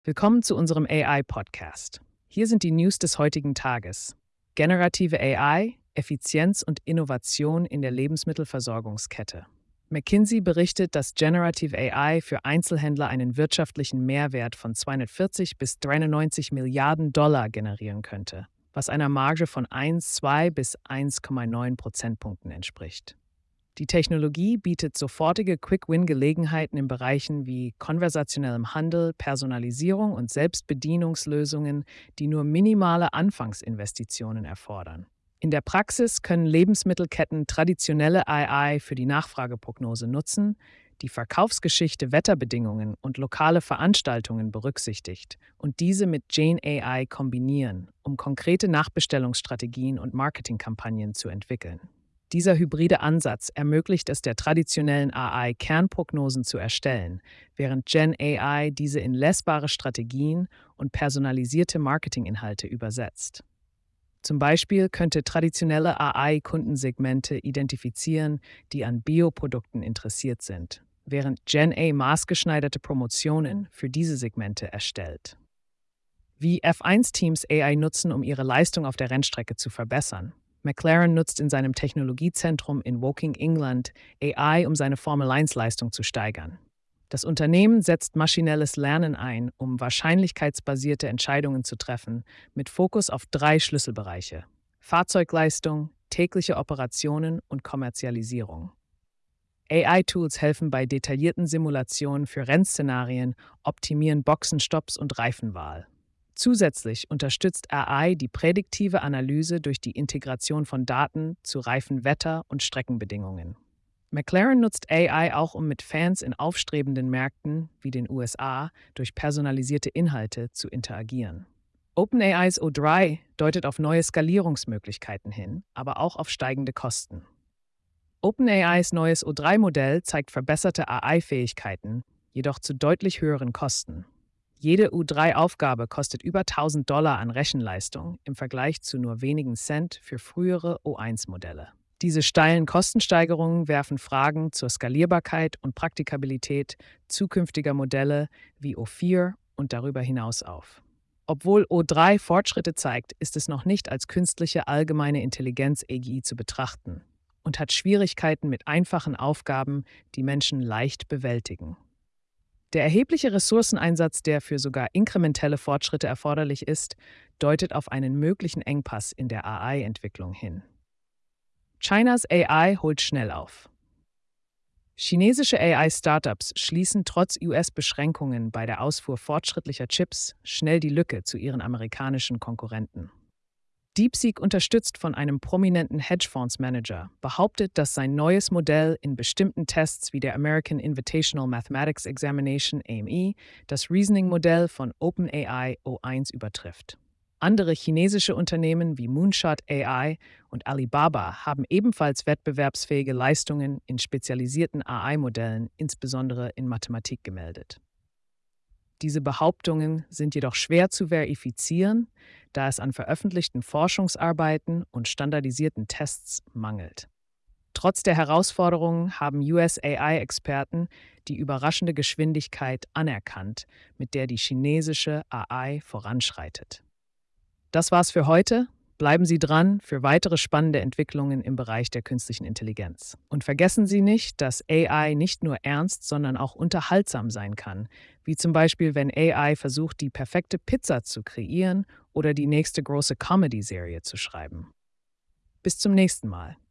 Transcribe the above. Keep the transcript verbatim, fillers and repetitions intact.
Willkommen zu unserem A I-Podcast. Hier sind die News des heutigen Tages. Generative A I, Effizienz und Innovation in der Lebensmittelversorgungskette. McKinsey berichtet, dass Generative A I für Einzelhändler einen wirtschaftlichen Mehrwert von zweihundertvierzig bis dreihundertneunzig Milliarden Dollar generieren könnte, was einer Marge von eins Komma zwei bis eins Komma neun Prozentpunkten entspricht. Die Technologie bietet sofortige Quick-Win-Gelegenheiten in Bereichen wie konversationellem Handel, Personalisierung und Selbstbedienungslösungen, die nur minimale Anfangsinvestitionen erfordern. In der Praxis können Lebensmittelketten traditionelle A I für die Nachfrageprognose nutzen, die Verkaufsgeschichte, Wetterbedingungen und lokale Veranstaltungen berücksichtigt und diese mit Gen A I kombinieren, um konkrete Nachbestellungsstrategien und Marketingkampagnen zu entwickeln. Dieser hybride Ansatz ermöglicht es der traditionellen A I, Kernprognosen zu erstellen, während Gen A I diese in lesbare Strategien und personalisierte Marketinginhalte übersetzt. Zum Beispiel könnte traditionelle A I Kundensegmente identifizieren, die an Bioprodukten interessiert sind, während Gen A I maßgeschneiderte Promotionen für diese Segmente erstellt. Wie F eins Teams A I nutzen, um ihre Leistung auf der Rennstrecke zu verbessern. McLaren nutzt in seinem Technologiezentrum in Woking, England, A I, um seine Formel eins Leistung zu steigern. Das Unternehmen setzt maschinelles Lernen ein, um wahrscheinlichkeitsbasierte Entscheidungen zu treffen, mit Fokus auf drei Schlüsselbereiche: Fahrzeugleistung, tägliche Operationen und Kommerzialisierung. A I-Tools helfen bei detaillierten Simulationen für Rennszenarien, optimieren Boxenstopps und Reifenwahl. Zusätzlich unterstützt A I die prädiktive Analyse durch die Integration von Daten zu reifen Wetter- und Streckenbedingungen. McLaren nutzt A I auch, um mit Fans in aufstrebenden Märkten wie den U S A durch personalisierte Inhalte zu interagieren. OpenAIs O drei deutet auf neue Skalierungsmöglichkeiten hin, aber auch auf steigende Kosten. OpenAIs neues O drei Modell zeigt verbesserte A I-Fähigkeiten, jedoch zu deutlich höheren Kosten. Jede O drei Aufgabe kostet über tausend Dollar an Rechenleistung im Vergleich zu nur wenigen Cent für frühere O eins Modelle. Diese steilen Kostensteigerungen werfen Fragen zur Skalierbarkeit und Praktikabilität zukünftiger Modelle wie O vier und darüber hinaus auf. Obwohl O drei Fortschritte zeigt, ist es noch nicht als künstliche allgemeine Intelligenz A G I zu betrachten und hat Schwierigkeiten mit einfachen Aufgaben, die Menschen leicht bewältigen. Der erhebliche Ressourceneinsatz, der für sogar inkrementelle Fortschritte erforderlich ist, deutet auf einen möglichen Engpass in der A I-Entwicklung hin. Chinas A I holt schnell auf. Chinesische A I-Startups schließen trotz U S-Beschränkungen bei der Ausfuhr fortschrittlicher Chips schnell die Lücke zu ihren amerikanischen Konkurrenten. DeepSeek, unterstützt von einem prominenten Hedgefondsmanager, behauptet, dass sein neues Modell in bestimmten Tests wie der American Invitational Mathematics Examination A M E das Reasoning-Modell von OpenAI O eins übertrifft. Andere chinesische Unternehmen wie Moonshot A I und Alibaba haben ebenfalls wettbewerbsfähige Leistungen in spezialisierten A I-Modellen, insbesondere in Mathematik, gemeldet. Diese Behauptungen sind jedoch schwer zu verifizieren, da es an veröffentlichten Forschungsarbeiten und standardisierten Tests mangelt. Trotz der Herausforderungen haben U S A I-Experten die überraschende Geschwindigkeit anerkannt, mit der die chinesische A I voranschreitet. Das war's für heute. Bleiben Sie dran für weitere spannende Entwicklungen im Bereich der künstlichen Intelligenz. Und vergessen Sie nicht, dass A I nicht nur ernst, sondern auch unterhaltsam sein kann, wie zum Beispiel, wenn A I versucht, die perfekte Pizza zu kreieren oder die nächste große Comedy-Serie zu schreiben. Bis zum nächsten Mal.